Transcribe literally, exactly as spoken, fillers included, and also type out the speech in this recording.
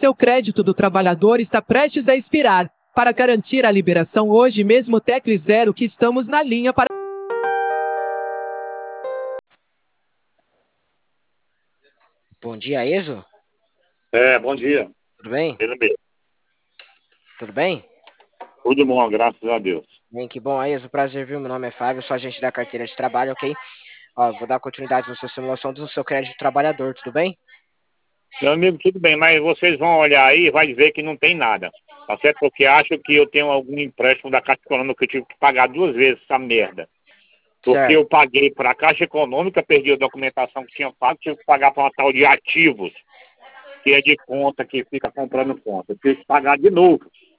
Seu crédito do trabalhador está prestes a expirar. Para garantir a liberação hoje mesmo, tecle zero que estamos na linha para... Bom dia, Enzo. É, bom dia. Tudo bem? Ele mesmo. Tudo bem? Tudo bom, graças a Deus. Bem, que bom, Enzo. Prazer, viu? Meu nome é Fábio, sou agente da carteira de trabalho, ok? Ó, vou dar continuidade na sua simulação do seu crédito trabalhador, tudo bem? Meu amigo, tudo bem, mas vocês vão olhar aí e vai dizer que não tem nada. Tá certo? Porque acham que eu tenho algum empréstimo da Caixa Econômica que eu tive que pagar duas vezes essa merda. Porque Certo. eu paguei para a Caixa Econômica, perdi a documentação que tinha pago, tive que pagar para uma tal de ativos, que é de conta, que fica comprando conta. Eu tive que pagar de novo.